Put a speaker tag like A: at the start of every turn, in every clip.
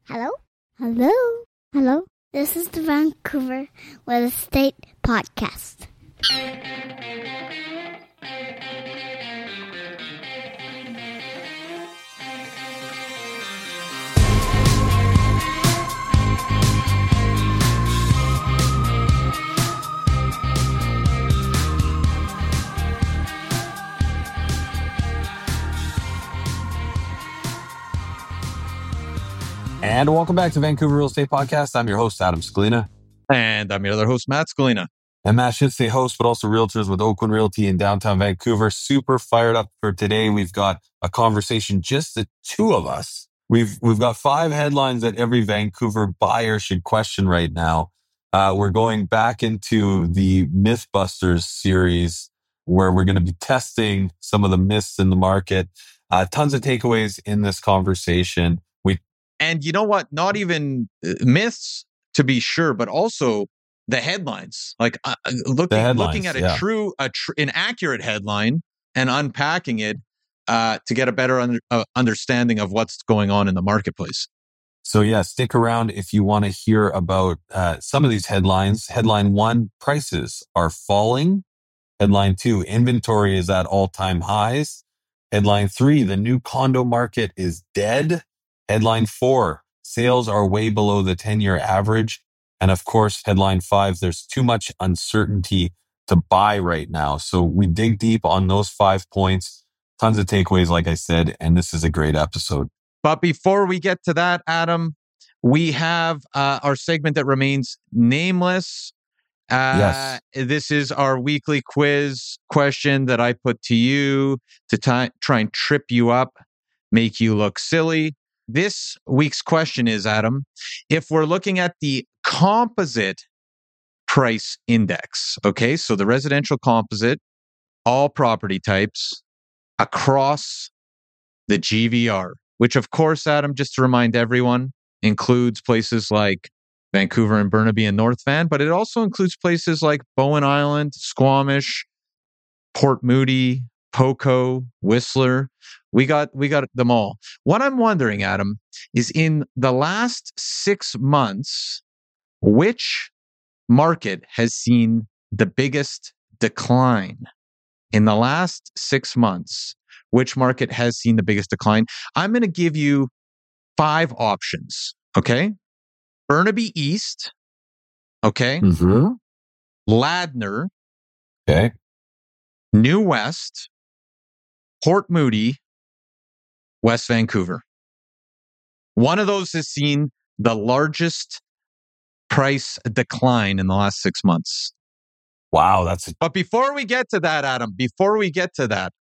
A: Hello? Hello? Hello? This is the Vancouver Real Estate Podcast.
B: And welcome back to Vancouver Real Estate Podcast. I'm your host, Adam Scalina.
C: And I'm your other host, Matt Scalina.
B: And Matt should say host, but also realtors with Oakland Realty in downtown Vancouver. Super fired up for today. We've got a conversation, just the two of us. We've got 5 headlines that every Vancouver buyer should question right now. We're going back into the Mythbusters series where we're going to be testing some of the myths in the market. Tons of takeaways in this conversation.
C: And you know what? Not even myths, to be sure, but also the headlines. Like looking at an accurate headline and unpacking it to get a better understanding of what's going on in the marketplace.
B: So yeah, stick around if you want to hear about some of these headlines. Headline 1, prices are falling. Headline 2, inventory is at all-time highs. Headline 3, the new condo market is dead. Headline 4, sales are way below the 10-year average. And of course, headline 5, there's too much uncertainty to buy right now. So we dig deep on those 5 points. Tons of takeaways, like I said, and this is a great episode.
C: But before we get to that, Adam, we have our segment that remains nameless.
B: Yes.
C: This is our weekly quiz question that I put to you to try and trip you up, make you look silly. This week's question is, Adam, if we're looking at the composite price index, okay, so the residential composite, all property types across the GVR, which of course, Adam, just to remind everyone, includes places like Vancouver and Burnaby and North Van, but it also includes places like Bowen Island, Squamish, Port Moody, Poco, Whistler. We got them all. What I'm wondering, Adam, is in the last 6 months, which market has seen the biggest decline? In the last 6 months, which market has seen the biggest decline? I'm going to give you 5 options, okay? Burnaby East, okay?
B: Mm-hmm.
C: Ladner,
B: Okay.
C: New West, Port Moody, West Vancouver. One of those has seen the largest price decline in the last 6 months.
B: Wow,
C: But before we get to that, Adam, before we get to that,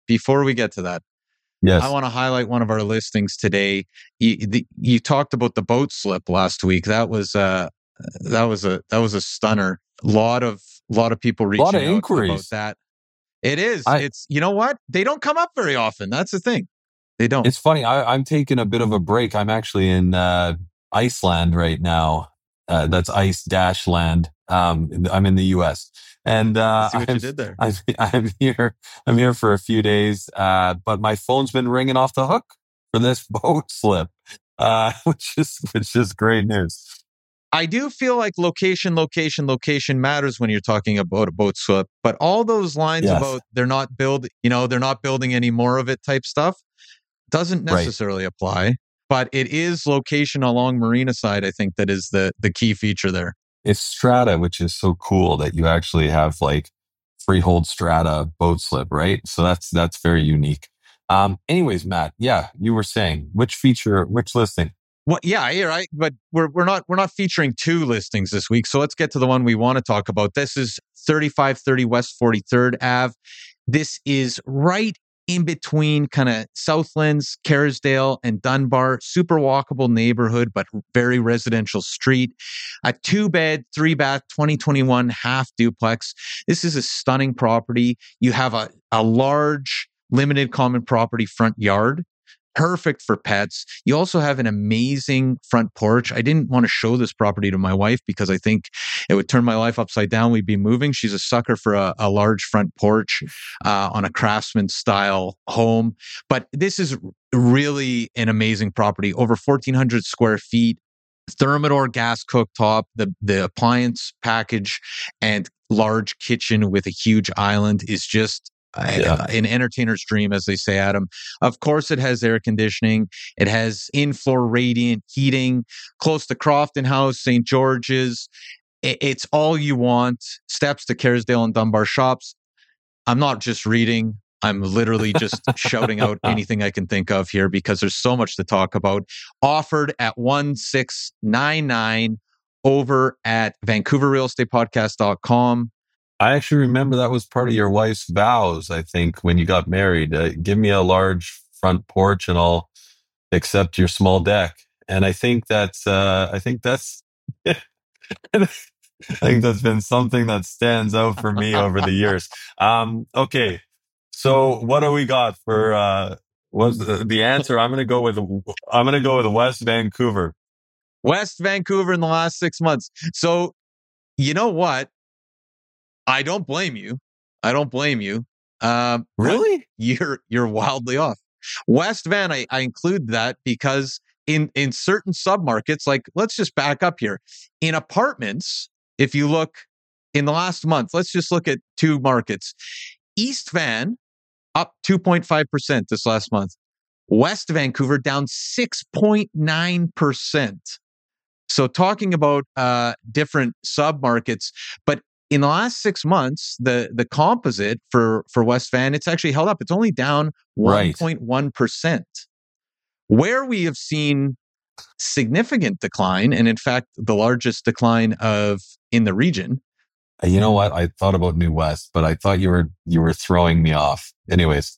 B: yes.
C: I want to highlight one of our listings today. You talked about the boat slip last week. That was a stunner. A lot of people reaching out about that. It is. It's, you know what? They don't come up very often. That's the thing. They don't.
B: It's funny. I'm taking a bit of a break. I'm actually in Iceland right now. That's ice-land. I'm in the US. And
C: see what you did there.
B: I'm here for a few days. But my phone's been ringing off the hook for this boat slip, which is great news.
C: I do feel like location matters when you're talking about a boat slip, but all those lines about they're not building any more of it type stuff doesn't necessarily apply, but it is location along Marina side, I think, that is the key feature there.
B: It's strata, which is so cool that you actually have like freehold strata boat slip, right? So that's very unique. Anyways, Matt, you were saying which listing?
C: Well, yeah, you're right. But we're not featuring 2 listings this week. So let's get to the one we want to talk about. This is 3530 West 43rd Ave. This is right in between kind of Southlands, Kerrisdale, and Dunbar. Super walkable neighborhood, but very residential street. A 2-bed, 3-bath, 2021 half duplex. This is a stunning property. You have a large limited common property front yard. Perfect for pets. You also have an amazing front porch. I didn't want to show this property to my wife because I think it would turn my life upside down. We'd be moving. She's a sucker for a large front porch on a craftsman style home. But this is really an amazing property. Over 1,400 square feet Thermador gas cooktop, the appliance package, and large kitchen with a huge island is just an entertainer's dream, as they say, Adam. Of course, it has air conditioning. It has in-floor radiant heating, close to Crofton House, St. George's. It's all you want. Steps to Kerrisdale and Dunbar shops. I'm not just reading. I'm literally just shouting out anything I can think of here because there's so much to talk about. Offered at 1,699 over at VancouverRealEstatePodcast.com.
B: I actually remember that was part of your wife's vows, I think, when you got married. Give me a large front porch and I'll accept your small deck. And I think that's I think that's been something that stands out for me over the years. Okay. So what do we got for what's the answer? I'm gonna go with West Vancouver.
C: West Vancouver in the last 6 months. So you know what? I don't blame you.
B: Really?
C: You're wildly off. West Van, I include that because in certain submarkets, like let's just back up here. In apartments, if you look in the last month, let's just look at two markets. East Van up 2.5% this last month. West Vancouver down 6.9%. So talking about different submarkets, but in the last 6 months, the composite for West Van, it's actually held up. It's only down 1.1%. Where we have seen significant decline, and in fact, the largest decline in the region.
B: You know what? I thought about New West, but I thought you were throwing me off. Anyways.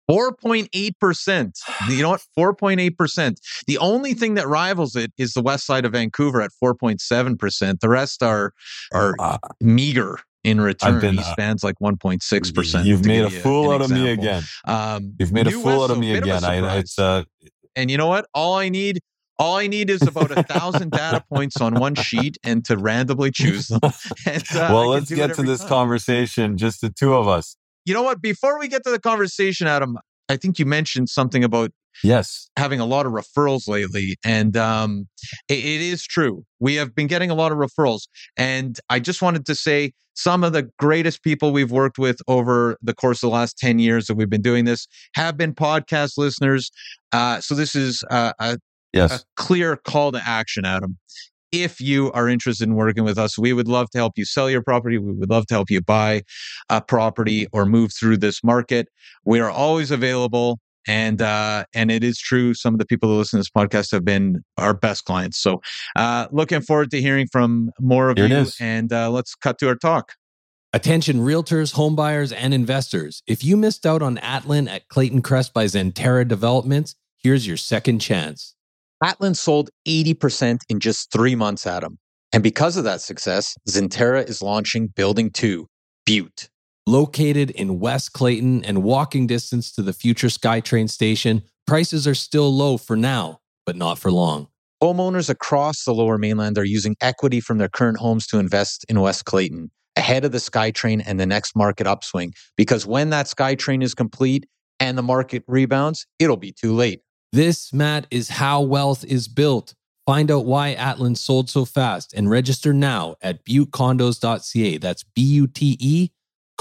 C: 4.8%. You know what? 4.8%. The only thing that rivals it is the west side of Vancouver at 4.7%. The rest are meager in return. East Van's like 1.6%.
B: You've made a fool out of me again. You've made a fool out of me again.
C: And you know what? All I need is about 1,000 data points on one sheet and to randomly choose them. And,
B: well, let's get to this conversation, just the two of us.
C: You know what? Before we get to the conversation, Adam, I think you mentioned something about having a lot of referrals lately. And it is true. We have been getting a lot of referrals. And I just wanted to say some of the greatest people we've worked with over the course of the last 10 years that we've been doing this have been podcast listeners. So this is a clear call to action, Adam. If you are interested in working with us, we would love to help you sell your property. We would love to help you buy a property or move through this market. We are always available. And it is true. Some of the people who listen to this podcast have been our best clients. So looking forward to hearing from more of you. And let's cut to our talk.
D: Attention realtors, homebuyers, and investors. If you missed out on Atlin at Clayton Crest by Zentera Developments, here's your second chance.
C: Atlin sold 80% in just 3 months, Adam. And because of that success, Zentera is launching Building 2, Butte.
D: Located in West Clayton and walking distance to the future SkyTrain station, prices are still low for now, but not for long.
C: Homeowners across the Lower Mainland are using equity from their current homes to invest in West Clayton, ahead of the SkyTrain and the next market upswing. Because when that SkyTrain is complete and the market rebounds, it'll be too late.
D: This, Matt, is how wealth is built. Find out why Atlin sold so fast and register now at buttecondos.ca. That's BUTE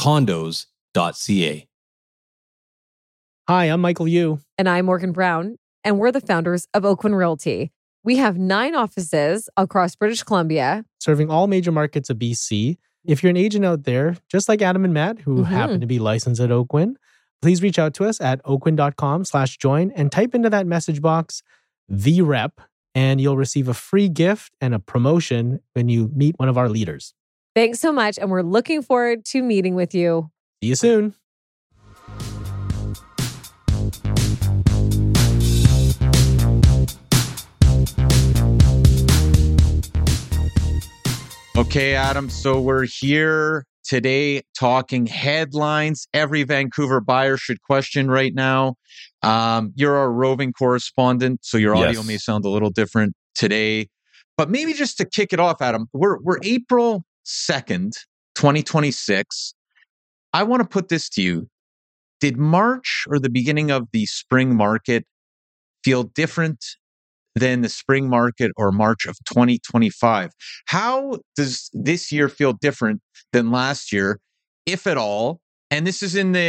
D: condos.ca.
E: Hi, I'm Michael Yu.
F: And I'm Morgan Brown. And we're the founders of Oakwyn Realty. We have 9 offices across British Columbia,
E: serving all major markets of BC. If you're an agent out there, just like Adam and Matt, who happen to be licensed at Oakwyn, please reach out to us at oakwyn.com/join and type into that message box, the rep, and you'll receive a free gift and a promotion when you meet one of our leaders.
F: Thanks so much. And we're looking forward to meeting with you.
E: See you soon.
C: Okay, Adam. So we're here today talking headlines every Vancouver buyer should question right now. You're our roving correspondent, so your audio may sound a little different today. But maybe just to kick it off, Adam, we're April 2nd, 2026. I want to put this to you. Did March or the beginning of the spring market feel different than the spring market or March of 2025. How does this year feel different than last year, if at all? And this is in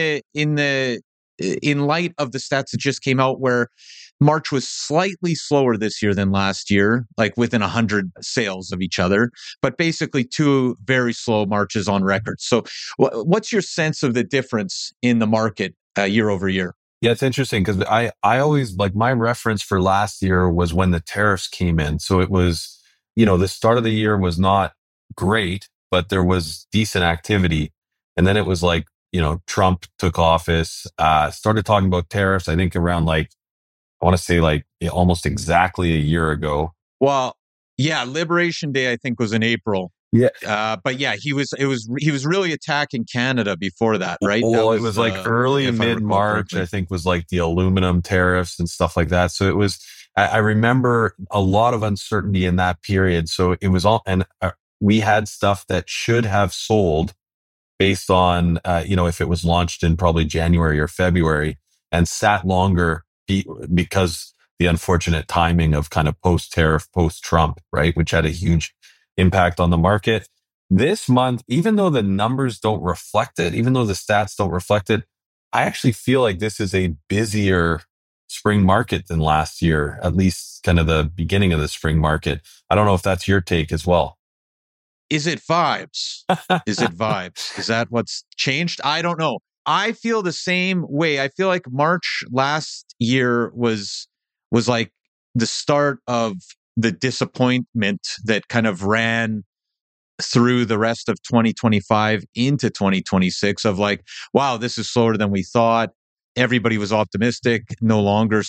C: light of the stats that just came out, where March was slightly slower this year than last year, like within 100 sales of each other, but basically two very slow Marches on record. So what's your sense of the difference in the market year over year?
B: Yeah, it's interesting because I always, like, my reference for last year was when the tariffs came in. So it was, the start of the year was not great, but there was decent activity. And then it was like, Trump took office, started talking about tariffs, I think around I want to say almost exactly a year ago.
C: Well, yeah, Liberation Day, I think, was in April.
B: Yeah.
C: But yeah, he was really attacking Canada before that, right?
B: Well,
C: that
B: it was early mid-March, I think, was the aluminum tariffs and stuff like that. So it was, I remember a lot of uncertainty in that period. So it was all, and we had stuff that should have sold based on, if it was launched in probably January or February, and sat longer because the unfortunate timing of kind of post-tariff, post-Trump, right, which had a huge impact on the market. This month, even though the numbers don't reflect it, even though the stats don't reflect it, I actually feel like this is a busier spring market than last year, at least kind of the beginning of the spring market. I don't know if that's your take as well.
C: Is it vibes? Is it vibes? Is that what's changed? I don't know. I feel the same way. I feel like March last year was like the start of the disappointment that kind of ran through the rest of 2025 into 2026 of wow, this is slower than we thought. Everybody was optimistic, no longer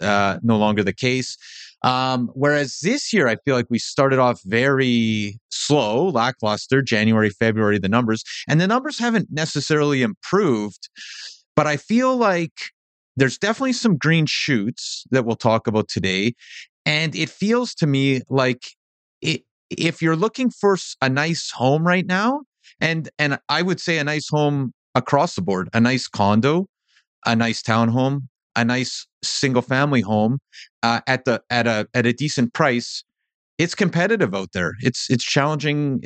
C: the case. Whereas this year, I feel like we started off very slow, lackluster, January, February, the numbers haven't necessarily improved, but I feel like there's definitely some green shoots that we'll talk about today. And it feels to me like if you're looking for a nice home right now, and I would say a nice home across the board, a nice condo, a nice townhome, a nice single family home at a decent price, it's competitive out there. It's challenging.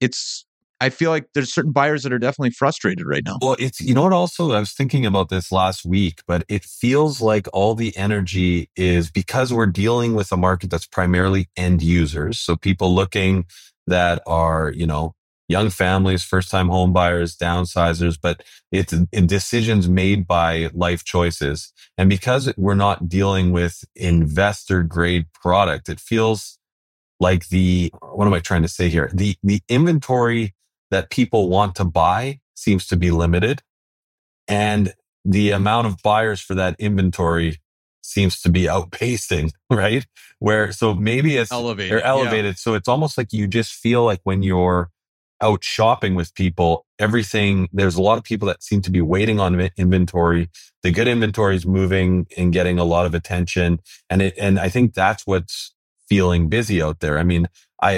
C: I feel like there's certain buyers that are definitely frustrated right now.
B: Well, it's, what also, I was thinking about this last week, but it feels like all the energy is because we're dealing with a market that's primarily end users. So people looking that are, young families, first-time home buyers, downsizers, but it's in decisions made by life choices. And because we're not dealing with investor-grade product, it feels like what am I trying to say here? The inventory that people want to buy seems to be limited, and the amount of buyers for that inventory seems to be outpacing, right? So maybe it's
C: elevated.
B: They're elevated. Yeah. So it's almost like you just feel like when you're out shopping with people, there's a lot of people that seem to be waiting on inventory. The good inventory is moving and getting a lot of attention. And I think that's what's feeling busy out there. I mean,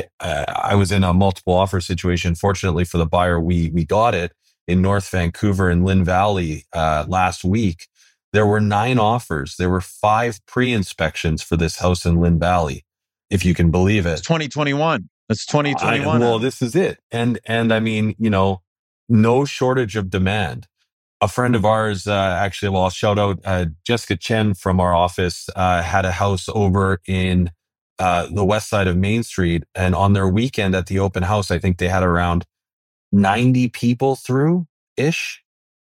B: I was in a multiple offer situation. Fortunately for the buyer, we got it in North Vancouver and Lynn Valley last week. There were 9 offers. There were 5 pre-inspections for this house in Lynn Valley, if you can believe it.
C: It's 2021. It's 2021.
B: Well, this is it. And I mean, no shortage of demand. A friend of ours, actually, I'll shout out Jessica Chen from our office, had a house over in the west side of Main Street. And on their weekend at the open house, I think they had around 90 people through-ish.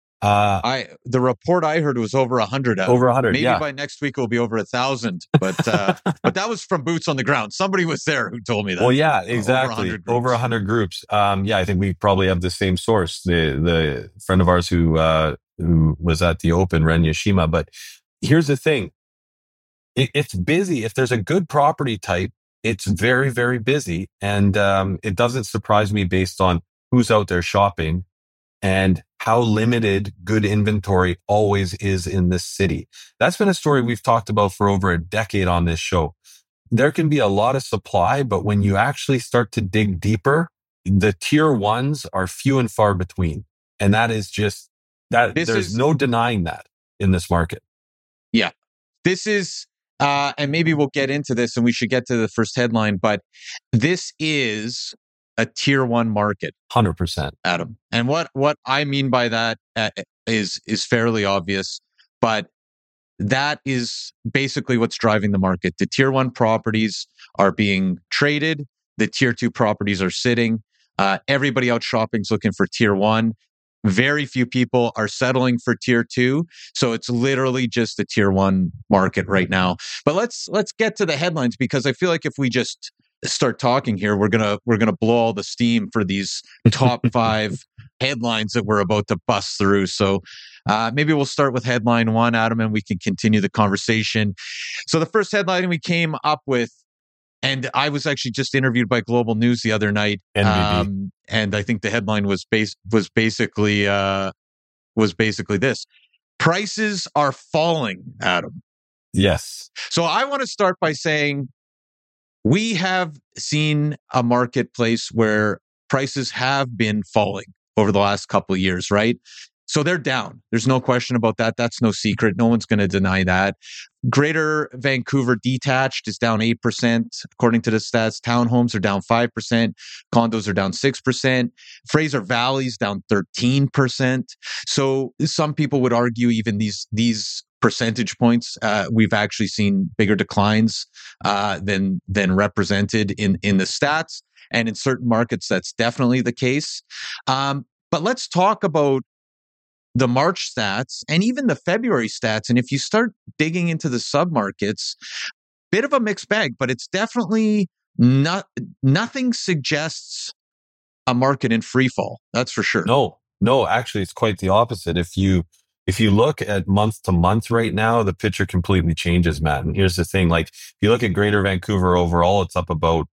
C: The report I heard was over 100.
B: Over 100,
C: Maybe
B: yeah.
C: by next week it'll be over 1,000. But but that was from boots on the ground. Somebody was there who told me that.
B: Well, yeah, exactly. Over 100 groups. Yeah, I think we probably have the same source. The friend of ours who was at the open, Ren Yashima. But here's the thing. It's busy. If there's a good property type, it's very, very busy. And it doesn't surprise me based on who's out there shopping and how limited good inventory always is in this city. That's been a story we've talked about for over a decade on this show. There can be a lot of supply, but when you actually start to dig deeper, the tier 1s are few and far between. And that is just that. There's no denying that in this market.
C: Yeah. This is and maybe we'll get into this and we should get to the first headline, but this is a tier one market,
B: 100%.
C: Adam. And what I mean by that is fairly obvious, but that is basically what's driving the market. The tier one properties are being traded. The tier two properties are sitting. Everybody out shopping is looking for tier one. Very few people are settling for tier two. So it's literally just the tier one market right now. But let's get to the headlines, because I feel like if we just start talking here, we're gonna blow all the steam for these top 5 headlines that we're about to bust through. So maybe we'll start with headline 1, Adam, and we can continue the conversation. So the first headline we came up with, and I was actually just interviewed by Global News the other night,
B: NBD.
C: and I think the headline was basically this: prices are falling, Adam.
B: Yes.
C: So I want to start by saying we have seen a marketplace where prices have been falling over the last couple of years, right? So they're down. There's no question about that. That's no secret. No one's going to deny that. Greater Vancouver detached is down 8%, according to the stats. Townhomes are down 5%. Condos are down 6%. Fraser Valley's down 13%. So some people would argue even these percentage points, we've actually seen bigger declines than represented in the stats. And in certain markets, that's definitely the case. But let's talk about the March stats and even the February stats. And if you start digging into the submarkets, bit of a mixed bag, but it's definitely nothing suggests a market in free fall. That's for sure.
B: No, actually it's quite the opposite. If you look at month to month right now, the picture completely changes, Matt. And here's the thing, like if you look at Greater Vancouver overall, it's up about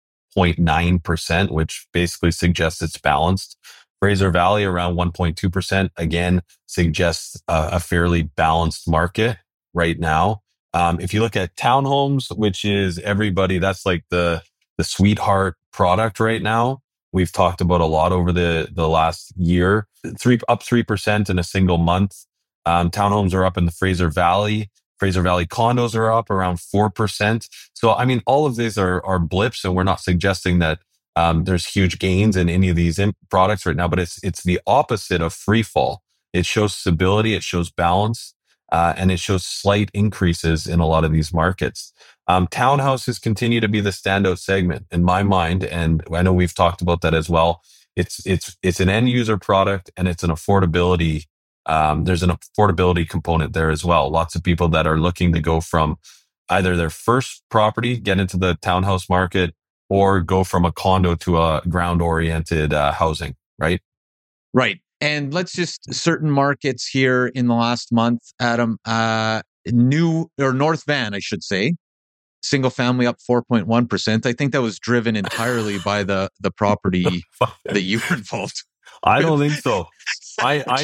B: 0.9%, which basically suggests it's balanced. Fraser Valley around 1.2%, again, suggests a fairly balanced market right now. If you look at townhomes, which is everybody, that's like the sweetheart product right now. We've talked about a lot over the last year, up 3% in a single month. Townhomes are up in the Fraser Valley. Fraser Valley condos are up around 4%. So, I mean, all of these are blips, and we're not suggesting that there's huge gains in any of these products right now, but it's the opposite of free fall. It shows stability, it shows balance, and it shows slight increases in a lot of these markets. Townhouses continue to be the standout segment in my mind, and I know we've talked about that as well. It's an end user product, and it's an affordability. There's an affordability component there as well. Lots of people that are looking to go from either their first property, get into the townhouse market, or go from a condo to a ground-oriented housing, right?
C: Right. And let's just, certain markets here in the last month, Adam, North Van, I should say, single family up 4.1%. I think that was driven entirely by the property that you were involved.
B: I don't think so. I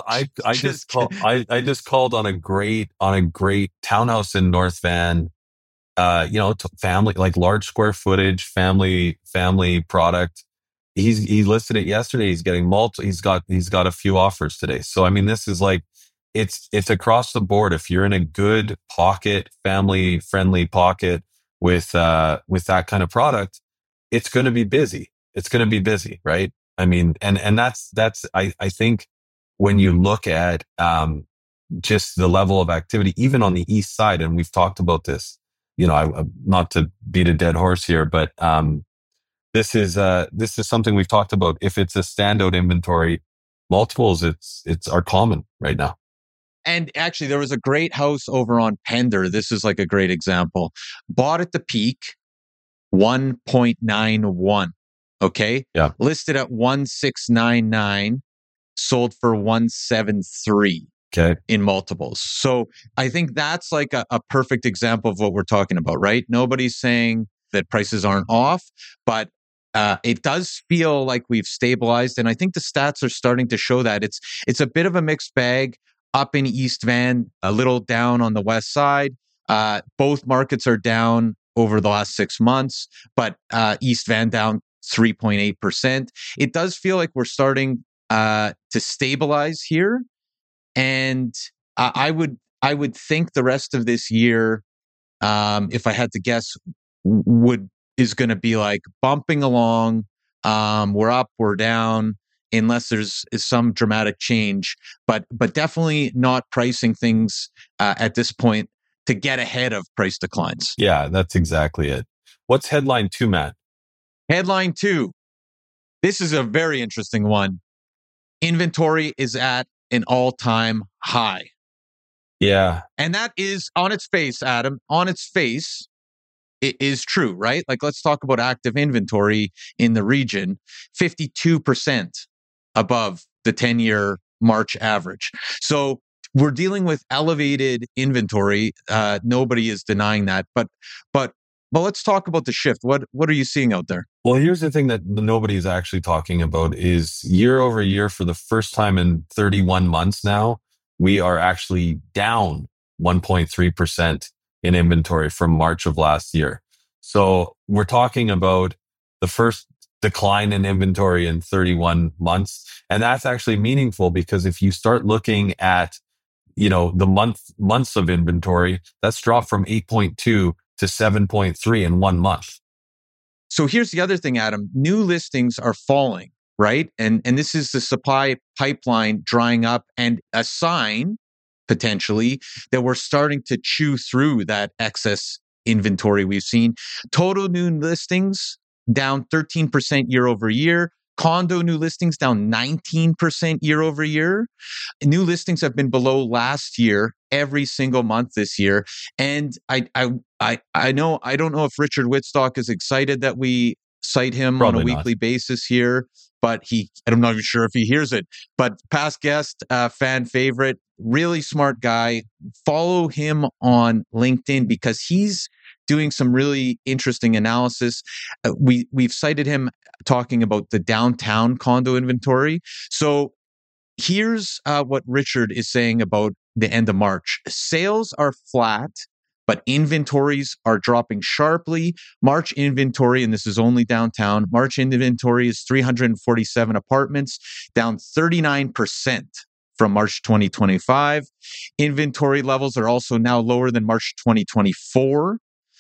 B: just called on a great townhouse in North Van. Family, like large square footage, family product. He listed it yesterday. He's getting he's got a few offers today. So, I mean, this is like, it's across the board. If you're in a good pocket, family friendly pocket with that kind of product, it's going to be busy. It's going to be busy, right? I mean, and that's, I think when you look at, just the level of activity, even on the east side, and we've talked about this, not to beat a dead horse here, but this is something we've talked about. If it's a standout inventory, multiples are common right now.
C: And actually, there was a great house over on Pender. This is like a great example. Bought at the peak, 1.91. Okay,
B: yeah.
C: Listed at 1,699, sold for 173.
B: Okay.
C: In multiples. So I think that's like a perfect example of what we're talking about, right? Nobody's saying that prices aren't off, but it does feel like we've stabilized. And I think the stats are starting to show that. It's a bit of a mixed bag. Up in East Van, a little down on the west side. Both markets are down over the last 6 months, but East Van down 3.8%. It does feel like we're starting to stabilize here. And I would think the rest of this year, if I had to guess, is going to be like bumping along. We're up, we're down, unless is some dramatic change, but definitely not pricing things at this point to get ahead of price declines.
B: Yeah, that's exactly it. What's headline 2, Matt?
C: Headline 2. This is a very interesting one. Inventory is at an all-time high.
B: Yeah.
C: And that is on its face, Adam, on its face, it is true, right? Like, let's talk about active inventory in the region, 52% above the 10-year March average. So we're dealing with elevated inventory. Nobody is denying that. But let's talk about the shift. What are you seeing out there?
B: Well, here's the thing that nobody's actually talking about is year over year for the first time in 31 months now, we are actually down 1.3% in inventory from March of last year. So we're talking about the first decline in inventory in 31 months. And that's actually meaningful because if you start looking at, the months of inventory, that's dropped from 8.2 to 7.3 in 1 month.
C: So here's the other thing, Adam. New listings are falling, right? And this is the supply pipeline drying up and a sign, potentially, that we're starting to chew through that excess inventory we've seen. Total new listings down 13% year over year. Condo new listings down 19% year over year. New listings have been below last year every single month this year. And I know, I don't know if Richard Whitstock is excited that we cite him
B: Probably
C: on a weekly basis here, but I'm not even sure if he hears it, but past guest, fan favorite, really smart guy. Follow him on LinkedIn because he's doing some really interesting analysis. We've cited him talking about the downtown condo inventory. So here's what Richard is saying about the end of March. Sales are flat, but inventories are dropping sharply. March inventory, and this is only downtown, March inventory is 347 apartments, down 39% from March 2025. Inventory levels are also now lower than March 2024.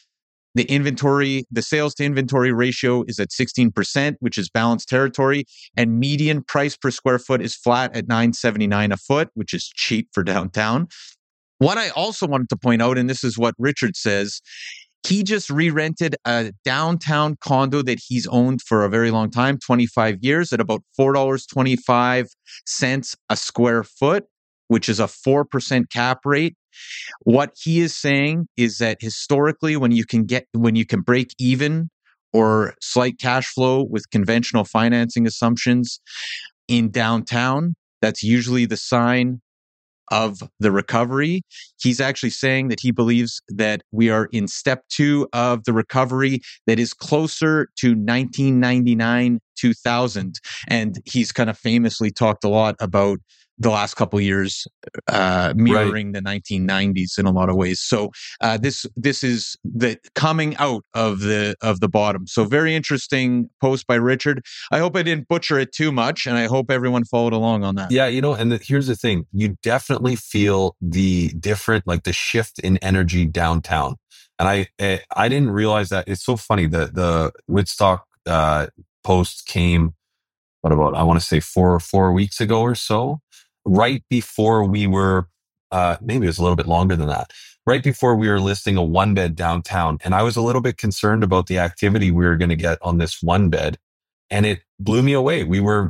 C: The sales to inventory ratio is at 16%, which is balanced territory, and median price per square foot is flat at $979 a foot, which is cheap for downtown. What I also wanted to point out, and this is what Richard says, he just re-rented a downtown condo that he's owned for a very long time, 25 years, at about $4.25 a square foot, which is a 4% cap rate. What he is saying is that historically, when you can break even or slight cash flow with conventional financing assumptions in downtown, that's usually the sign of the recovery. He's actually saying that he believes that we are in step 2 of the recovery that is closer to 1999, 2000. And he's kind of famously talked a lot about the last couple of years mirroring the 1990s in a lot of ways. So this is the coming out of the bottom. So very interesting post by Richard. I hope I didn't butcher it too much, and I hope everyone followed along on that.
B: Yeah, here's the thing. You definitely feel the the shift in energy downtown. And I didn't realize that. It's so funny. The Woodstock post came, I want to say 4 weeks ago or so, right before we were, maybe it was a little bit longer than that, right before we were listing a 1-bed downtown. And I was a little bit concerned about the activity we were going to get on this 1-bed. And it blew me away. We were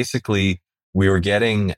B: getting,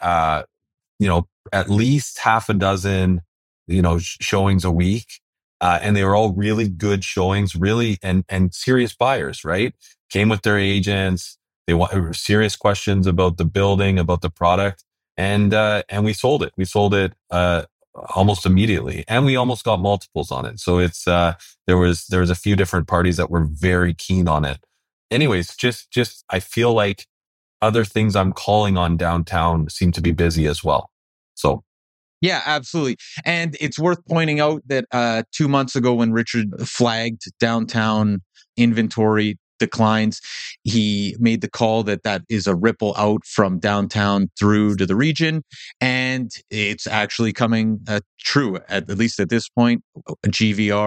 B: at least half a dozen, showings a week. And they were all really good showings, really, and serious buyers, right? Came with their agents. They want serious questions about the building, about the product. And we sold it. We sold it, almost immediately, and we almost got multiples on it. So it's, there was a few different parties that were very keen on it. Anyways, just, I feel like other things I'm calling on downtown seem to be busy as well. So.
C: Yeah, absolutely. And it's worth pointing out that 2 months ago when Richard flagged downtown inventory declines, he made the call that is a ripple out from downtown through to the region. And it's actually coming true, at least at this point. GVR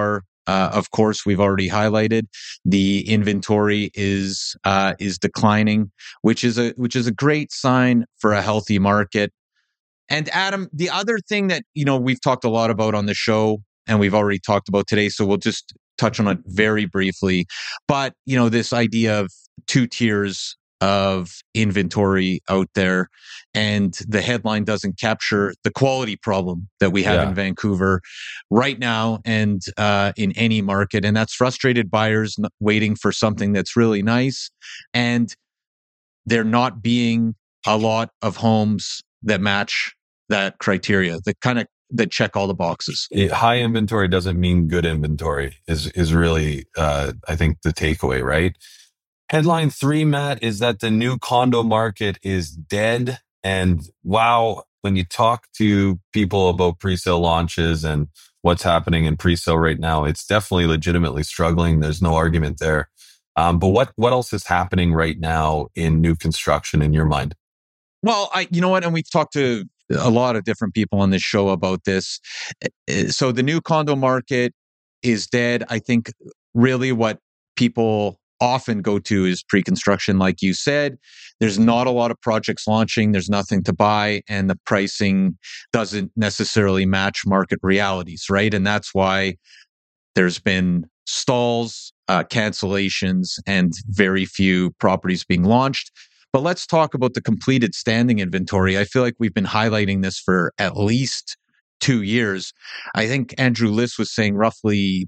C: of course, we've already highlighted the inventory is declining, which is a great sign for a healthy market. And Adam, the other thing that, we've talked a lot about on the show and we've already talked about today, so we'll just touch on it very briefly. But, this idea of 2 tiers of inventory out there, and the headline doesn't capture the quality problem that we have in Vancouver right now and in any market. And that's frustrated buyers waiting for something that's really nice. And there not being a lot of homes that match that criteria, that check all the boxes.
B: High inventory doesn't mean good inventory is really, I think, the takeaway, right? Headline 3, Matt, is that the new condo market is dead. And wow, when you talk to people about pre-sale launches and what's happening in pre-sale right now, it's definitely legitimately struggling. There's no argument there. But what else is happening right now in new construction in your mind?
C: Well, you know what? And we've talked to a lot of different people on this show about this. So the new condo market is dead. I think really what people often go to is pre-construction. Like you said, there's not a lot of projects launching. There's nothing to buy, and the pricing doesn't necessarily match market realities, right? And that's why there's been stalls, cancellations, and very few properties being launched. But let's talk about the completed standing inventory. I feel like we've been highlighting this for at least 2 years. I think Andrew Liss was saying roughly,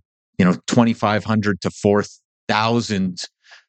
C: 2,500 to 4,000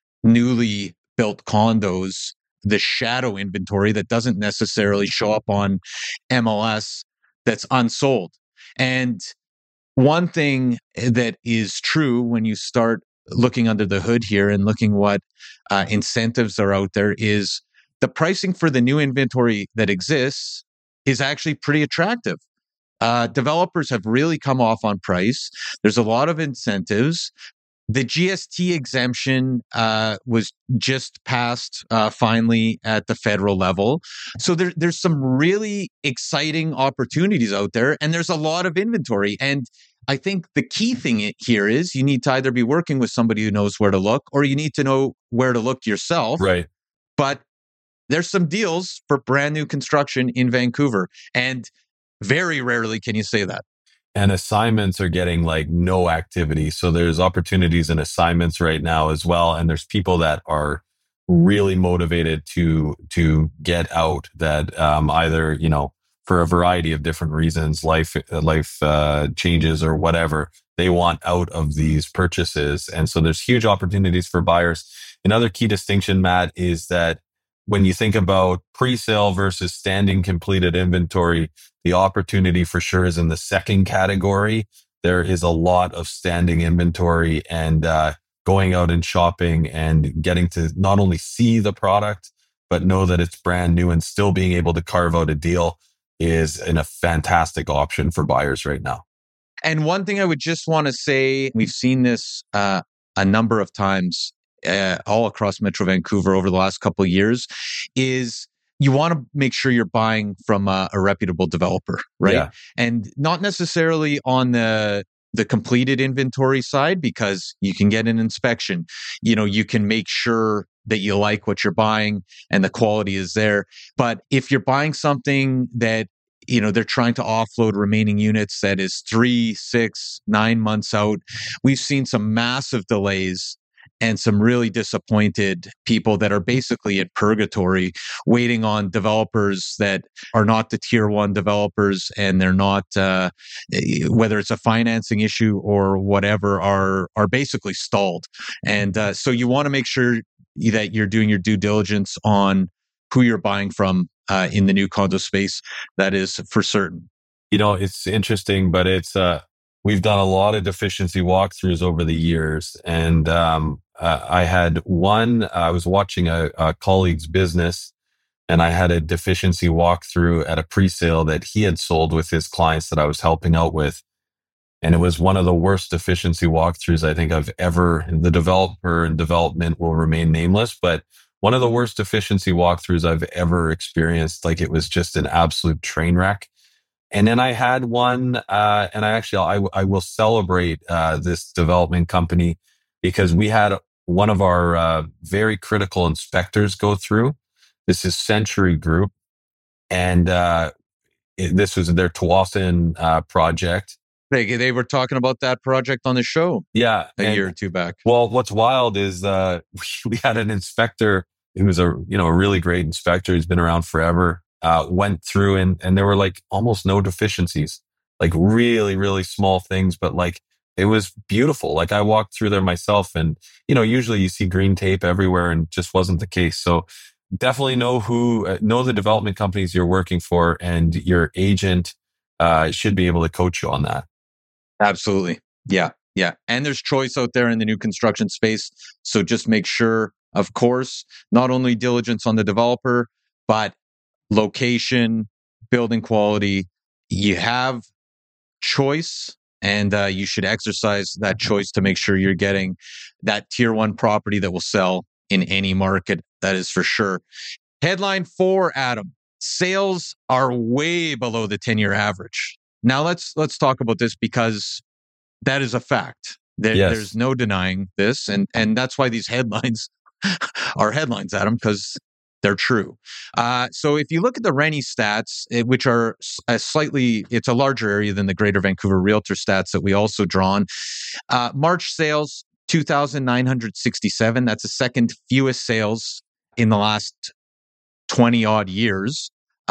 C: newly built condos, the shadow inventory that doesn't necessarily show up on MLS, that's unsold. And one thing that is true when you start looking under the hood here and looking what incentives are out there is the pricing for the new inventory that exists is actually pretty attractive. Developers have really come off on price. There's a lot of incentives. The GST exemption was just passed finally at the federal level. So there's some really exciting opportunities out there, and there's a lot of inventory. And I think the key thing here is you need to either be working with somebody who knows where to look, or you need to know where to look yourself.
B: Right.
C: But there's some deals for brand new construction in Vancouver, and very rarely can you say that.
B: And assignments are getting like no activity. So there's opportunities in assignments right now as well. And there's people that are really motivated to get out that either, for a variety of different reasons, life changes or whatever, they want out of these purchases. And so there's huge opportunities for buyers. Another key distinction, Matt, is that when you think about pre-sale versus standing completed inventory, the opportunity for sure is in the second category. There is a lot of standing inventory, and going out and shopping and getting to not only see the product, but know that it's brand new and still being able to carve out a deal is a fantastic option for buyers right now.
C: And one thing I would just want to say, we've seen this a number of times all across Metro Vancouver over the last couple of years, is you want to make sure you're buying from a reputable developer, right?
B: Yeah.
C: And not necessarily on the completed inventory side, because you can get an inspection. You can make sure that you like what you're buying and the quality is there. But if you're buying something that, they're trying to offload remaining units that is 3, 6, 9 months out, we've seen some massive delays and some really disappointed people that are basically in purgatory waiting on developers that are not the tier 1 developers, and they're not, whether it's a financing issue or whatever, are basically stalled. And so you want to make sure that you're doing your due diligence on who you're buying from in the new condo space. That is for certain.
B: It's interesting, but it's we've done a lot of deficiency walkthroughs over the years. And I had one, I was watching a colleague's business, and I had a deficiency walkthrough at a pre-sale that he had sold with his clients that I was helping out with. And it was one of the worst deficiency walkthroughs I think I've ever, the developer and development will remain nameless, but one of the worst deficiency walkthroughs I've ever experienced. Like, it was just an absolute train wreck. And then I had one, and I will celebrate this development company because we had one of our very critical inspectors go through. This is Century Group, and this was their Tsawwassen project.
C: They were talking about that project on the show
B: Yeah,
C: a year or two back.
B: Well, what's wild is we had an inspector who was a really great inspector. He's been around forever. Went through and there were like almost no deficiencies, like really, really small things, but like it was beautiful. Like I walked through there myself and, usually you see green tape everywhere and just wasn't the case. So definitely know the development companies you're working for, and your agent should be able to coach you on that.
C: Absolutely. Yeah. Yeah. And there's choice out there in the new construction space. So just make sure, of course, not only diligence on the developer, but location, building quality. You have choice, and you should exercise that choice to make sure you're getting that tier 1 property that will sell in any market. That is for sure. Headline 4, Adam. Sales are way below the 10-year average. Now let's talk about this because that is a fact. There's no denying this, and that's why these headlines are headlines, Adam, because they're true. So if you look at the Rennie stats, which are it's a larger area than the Greater Vancouver Realtor stats that we also draw on. March sales, 2,967. That's the second fewest sales in the last 20 odd years.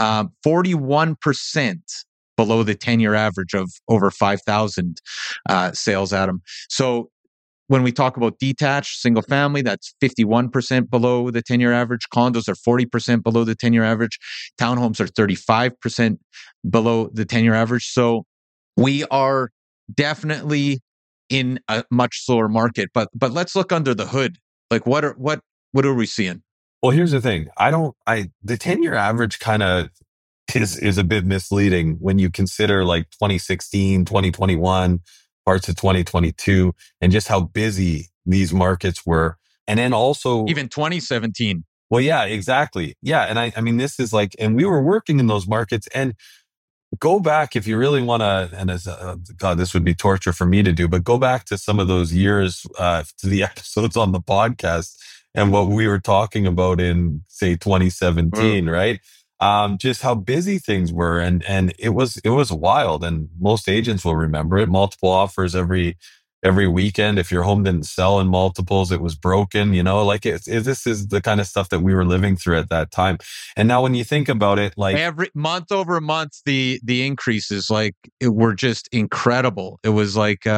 C: 41% below the 10-year average of over 5,000 sales, Adam. So when we talk about detached single family, that's 51% below the 10-year average. Condos are 40% below the 10-year average. Townhomes are 35% below the 10-year average. So we are definitely in a much slower market. But let's look under the hood. Like what are we seeing?
B: Well, here's the thing. The 10-year average kind of is a bit misleading when you consider like 2016, 2021, parts of 2022, and just how busy these markets were. And then also
C: even 2017.
B: Well, yeah, exactly. Yeah. And I mean, this is like, and we were working in those markets, and go back if you really want to, and as God, this would be torture for me to do, but go back to some of those years, to the episodes on the podcast and what we were talking about in, say, 2017, right? Just how busy things were. And it was wild. And most agents will remember it. Multiple offers every weekend. If your home didn't sell in multiples, it was broken, this is the kind of stuff that we were living through at that time. And now when you think about it, like
C: every month over month, the increases were just incredible. It was like,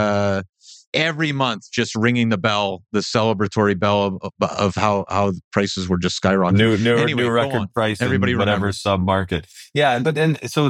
C: every month just ringing the bell, the celebratory bell of how prices were just skyrocketing.
B: New record price. Everybody in whatever sub market. Yeah. But then, that's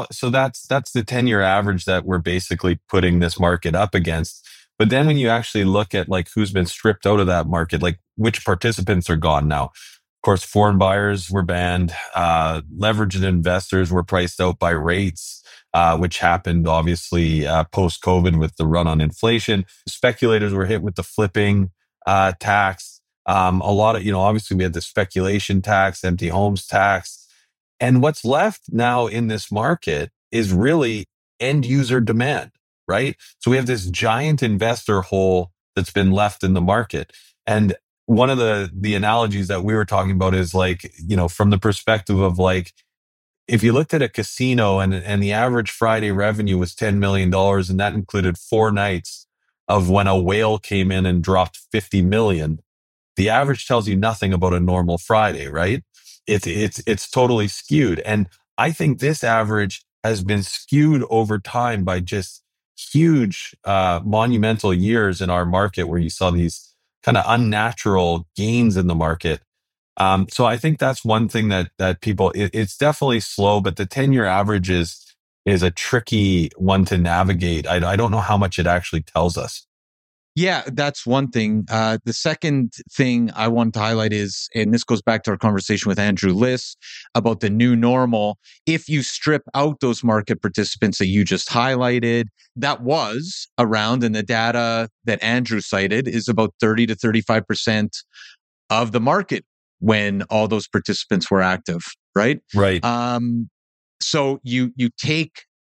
B: the 10-year average that we're basically putting this market up against. But then when you actually look at like who's been stripped out of that market, like which participants are gone now. Of course, foreign buyers were banned. Leveraged investors were priced out by rates. Which happened obviously post-COVID with the run on inflation. Speculators were hit with the flipping tax. A lot of, obviously we had the speculation tax, empty homes tax. And what's left now in this market is really end user demand, right? So we have this giant investor hole that's been left in the market. And one of the analogies that we were talking about is like, from the perspective of like, if you looked at a casino and the average Friday revenue was $10 million, and that included 4 nights of when a whale came in and dropped 50 million, the average tells you nothing about a normal Friday, right? It's totally skewed. And I think this average has been skewed over time by just huge, monumental years in our market where you saw these kind of unnatural gains in the market. So I think that's one thing that people, it's definitely slow, but the 10-year average is a tricky one to navigate. I don't know how much it actually tells us.
C: Yeah, that's one thing. The second thing I want to highlight is, and this goes back to our conversation with Andrew Liss about the new normal. If you strip out those market participants that you just highlighted, that was around, and the data that Andrew cited is about 30 to 35% of the market when all those participants were active, right?
B: Right.
C: So you take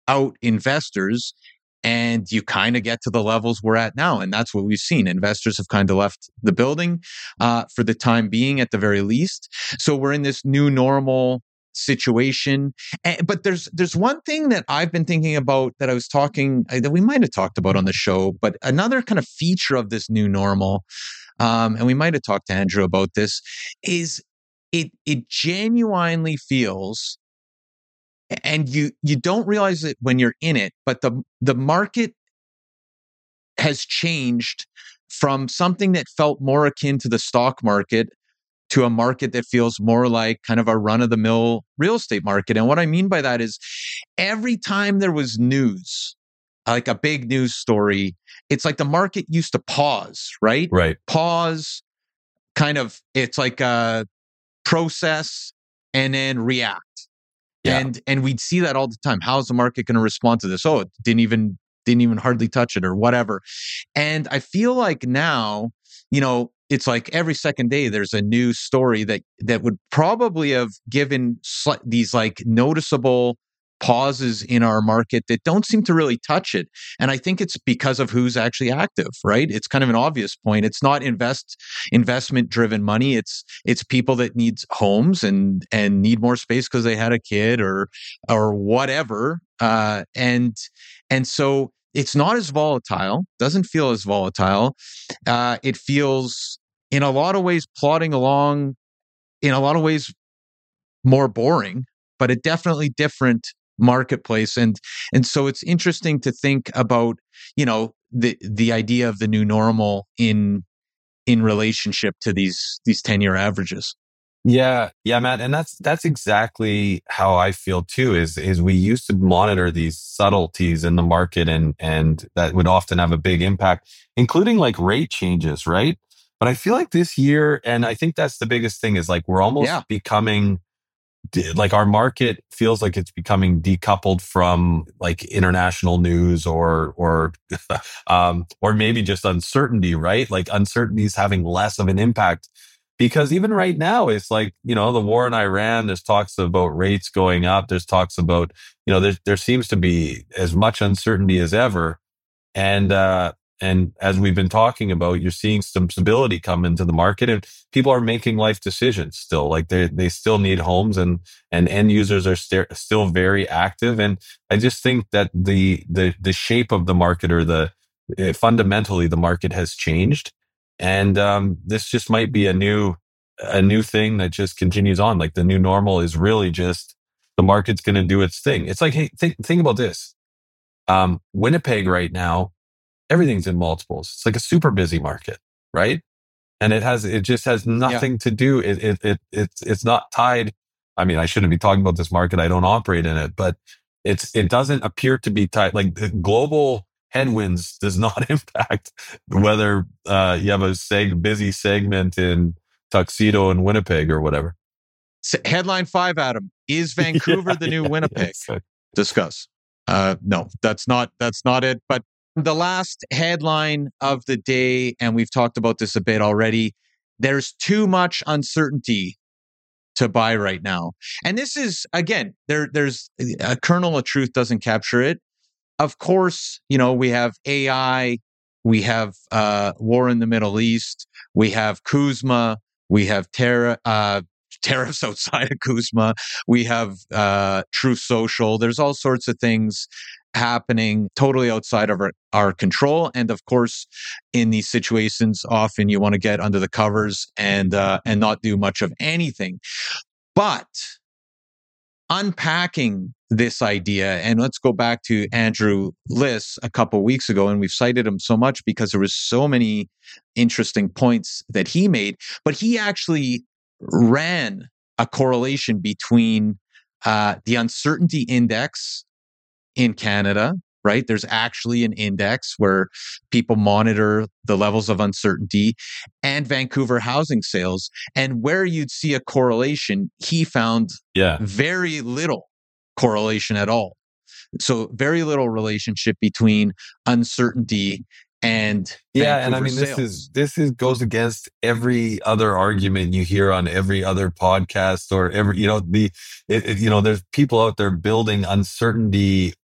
C: out investors, and you kind of get to the levels we're at now. And that's what we've seen. Investors have kind of left the building for the time being, at the very least. So we're in this new normal situation. But there's one thing that I've been thinking about that that we might have talked about on the show, but another kind of feature of this new normal, and we might have talked to Andrew about this, is it genuinely feels, and you don't realize it when you're in it, but the market has changed from something that felt more akin to the stock market to a market that feels more like kind of a run-of-the-mill real estate market. And what I mean by that is, every time there was news, like a big news story, it's like the market used to pause, right?
B: Right.
C: Pause, kind of, it's like a process and then react.
B: Yeah.
C: And we'd see that all the time. How's the market going to respond to this? Oh, it didn't even hardly touch it or whatever. And I feel like now, it's like every second day there's a new story that would probably have given these like noticeable pauses in our market that don't seem to really touch it. And I think it's because of who's actually active, right? It's kind of an obvious point. It's not investment driven money. It's people that need homes and need more space because they had a kid or whatever. And so it's not as volatile, doesn't feel as volatile. It feels in a lot of ways plodding along, in a lot of ways more boring, but a definitely different marketplace. And so it's interesting to think about, the idea of the new normal in relationship to these 10-year averages.
B: Yeah, Matt, and that's exactly how I feel too. Is we used to monitor these subtleties in the market, and that would often have a big impact, including like rate changes, right? But I feel like this year, and I think that's the biggest thing, is like we're almost becoming, like our market feels like it's becoming decoupled from like international news or maybe just uncertainty, right? Like uncertainty is having less of an impact. Because even right now, it's like, the war in Iran, there's talks about rates going up. There's talks about, there seems to be as much uncertainty as ever. And as we've been talking about, you're seeing some stability come into the market, and people are making life decisions still. Like they still need homes, and end users are still very active. And I just think that the shape of the market, or fundamentally the market has changed. And this just might be a new thing that just continues on. Like the new normal is really just the market's going to do its thing. It's like, hey, think about this. Winnipeg right now, everything's in multiples. It's like a super busy market, right? And it just has nothing to do. It's not tied. I mean, I shouldn't be talking about this market. I don't operate in it, but it doesn't appear to be tied. Like the global headwinds does not impact whether you have a busy segment in Tuxedo and Winnipeg or whatever.
C: Headline 5, Adam. Is Vancouver the new Winnipeg? Discuss. No, that's not it. But the last headline of the day, and we've talked about this a bit already, there's too much uncertainty to buy right now. And this is, again, there's a kernel of truth doesn't capture it. Of course, we have AI, we have war in the Middle East, we have Kuzma, we have tariffs outside of Kuzma, we have Truth Social. There's all sorts of things happening totally outside of our control. And of course, in these situations, often you want to get under the covers and not do much of anything. But unpacking this idea, and let's go back to Andrew Liss a couple weeks ago, and we've cited him so much because there was so many interesting points that he made, but he actually ran a correlation between the uncertainty index in Canada, right? There's actually an index where people monitor the levels of uncertainty, and Vancouver housing sales. And where you'd see a correlation, he found very little correlation at all. So very little relationship between uncertainty and Vancouver
B: and I mean
C: sales.
B: this goes against every other argument you hear on every other podcast or every there's people out there building uncertainty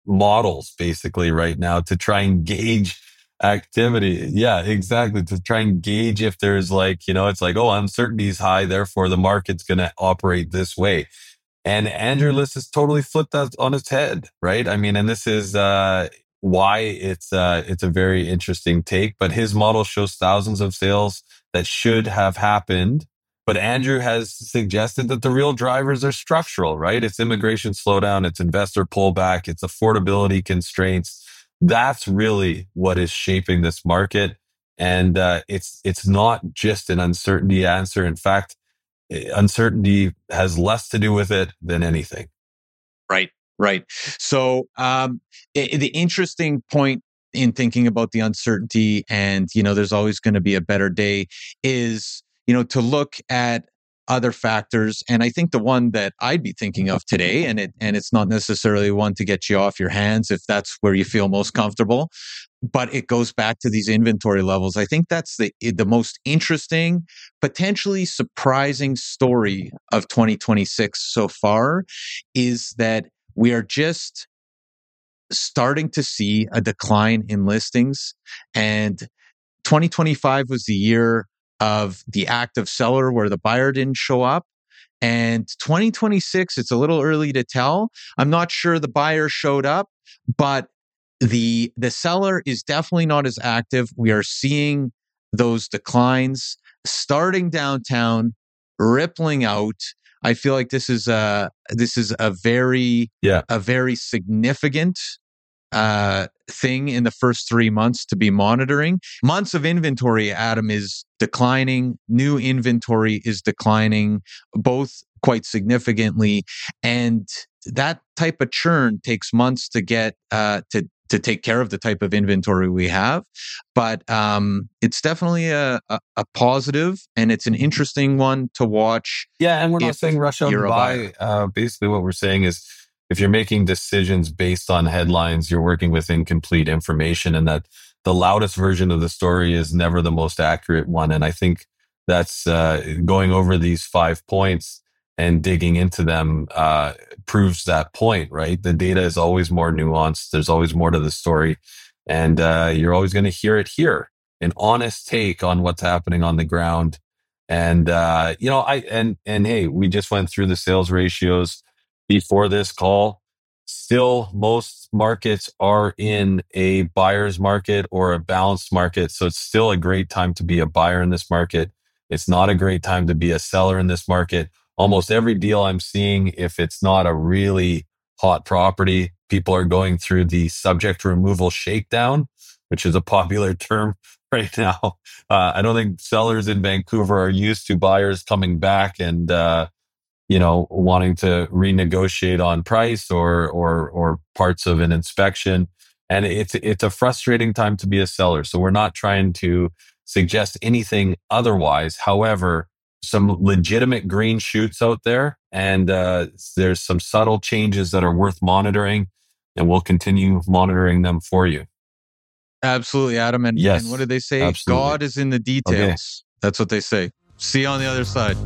B: models basically right now to try and gauge activity. Yeah, exactly. To try and gauge if there's like, it's like, oh, uncertainty is high, therefore the market's going to operate this way. And Andrew List has totally flipped that on its head, right? I mean, and this is why it's a very interesting take. But his model shows thousands of sales that should have happened. But Andrew has suggested that the real drivers are structural, right? It's immigration slowdown, it's investor pullback, it's affordability constraints. That's really what is shaping this market. And it's not just an uncertainty answer. In fact, uncertainty has less to do with it than anything.
C: Right. So the interesting point in thinking about the uncertainty and, there's always going to be a better day is, to look at other factors. And I think the one that I'd be thinking of today, and it's not necessarily one to get you off your hands if that's where you feel most comfortable, but it goes back to these inventory levels. I think that's the most interesting, potentially surprising story of 2026 so far, is that we are just starting to see a decline in listings. And 2025 was the year of the active seller where the buyer didn't show up. And 2026, it's a little early to tell. I'm not sure the buyer showed up, but the seller is definitely not as active. We are seeing those declines starting downtown, rippling out. I feel like this is a very significant thing in the first 3 months to be monitoring. Months of inventory, Adam, is declining. New inventory is declining, both quite significantly. And that type of churn takes months to get to take care of the type of inventory we have. But it's definitely a positive, and it's an interesting one to watch.
B: Yeah, and we're not saying rush out to buy. Basically, what we're saying is if you're making decisions based on headlines, you're working with incomplete information, and that the loudest version of the story is never the most accurate one. And I think that's going over these 5 points and digging into them proves that point, right? The data is always more nuanced. There's always more to the story. And you're always going to hear it here, an honest take on what's happening on the ground. And, hey, we just went through the sales ratios before this call. Still, most markets are in a buyer's market or a balanced market. So it's still a great time to be a buyer in this market. It's not a great time to be a seller in this market. Almost every deal I'm seeing, if it's not a really hot property, people are going through the subject removal shakedown, which is a popular term right now. I don't think sellers in Vancouver are used to buyers coming back and, wanting to renegotiate on price or parts of an inspection. And it's a frustrating time to be a seller. So we're not trying to suggest anything otherwise. However, some legitimate green shoots out there, and there's some subtle changes that are worth monitoring, and we'll continue monitoring them for you.
C: Absolutely, Adam. And,
B: yes,
C: and what did they say?
B: Absolutely.
C: God is in the details. Okay. That's what they say. See you on the other side.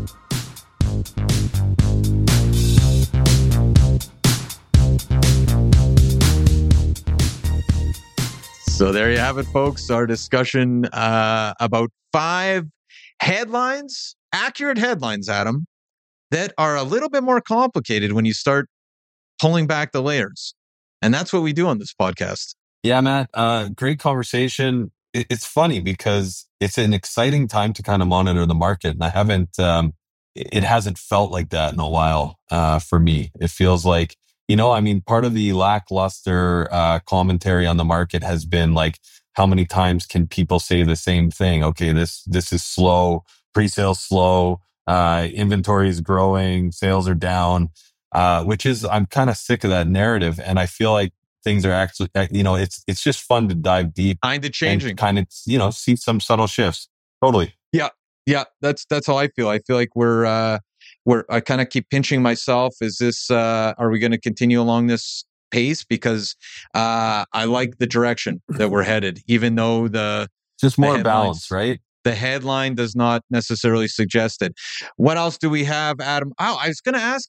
C: So there you have it, folks. Our discussion about 5 headlines, accurate headlines, Adam, that are a little bit more complicated when you start pulling back the layers. And that's what we do on this podcast.
B: Yeah, Matt. Great conversation. It's funny because it's an exciting time to kind of monitor the market. And I haven't, it hasn't felt like that in a while for me. It feels like, part of the lackluster commentary on the market has been like, how many times can people say the same thing? Okay, this is slow, pre-sales slow, inventory is growing, sales are down, which is, I'm kind of sick of that narrative. And I feel like things are actually, it's just fun to dive deep.
C: Kind of changing.
B: And kind of, see some subtle shifts. Totally.
C: Yeah. That's how I feel. I feel like I kind of keep pinching myself. Is this, are we going to continue along this pace? Because I like the direction that we're headed, even though
B: just more balance, right?
C: The headline does not necessarily suggest it. What else do we have, Adam? Oh, I was going to ask you,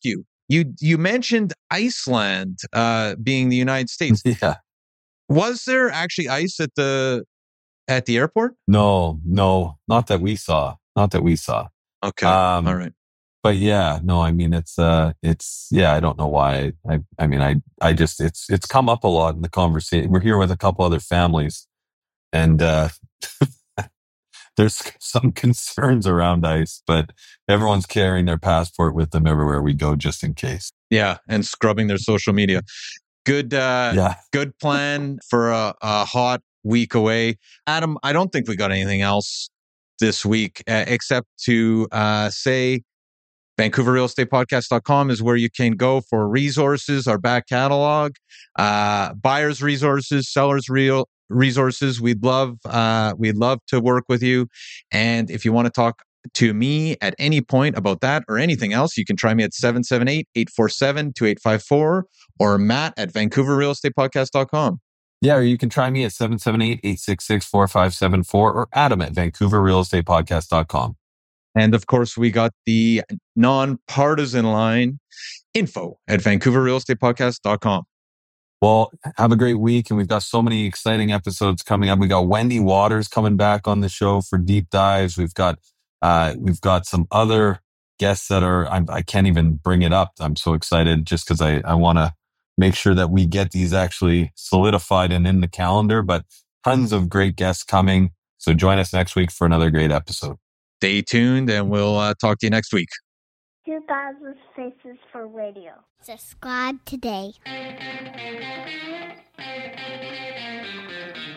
C: You mentioned Iceland being the United States.
B: Yeah.
C: Was there actually ice at the airport?
B: No, not that we saw. Not that we saw.
C: Okay. All right.
B: But yeah, no, I mean, it's yeah, I don't know why. I mean, I just, it's come up a lot in the conversation. We're here with a couple other families and, there's some concerns around ice, but everyone's carrying their passport with them everywhere we go, just in case.
C: Yeah. And scrubbing their social media. Good,
B: Yeah.
C: good plan for a hot week away. Adam, I don't think we got anything else this week except to say VancouverRealEstatePodcast.com is where you can go for resources, our back catalog, buyers resources, sellers resources. We'd love to work with you. And if you want to talk to me at any point about that or anything else, you can try me at 778-847-2854 or Matt at VancouverRealEstatePodcast.com.
B: Yeah, or you can try me at 778-866-4574 or Adam at VancouverRealEstatePodcast.com.
C: And of course, we got the nonpartisan line, info at VancouverRealEstatePodcast.com.
B: Well, have a great week. And we've got so many exciting episodes coming up. We got Wendy Waters coming back on the show for deep dives. We've got some other guests that I can't even bring it up. I'm so excited just because I want to make sure that we get these actually solidified and in the calendar, but tons of great guests coming. So join us next week for another great episode.
C: Stay tuned and we'll talk to you next week.
A: 2000 Faces for Radio. Subscribe today.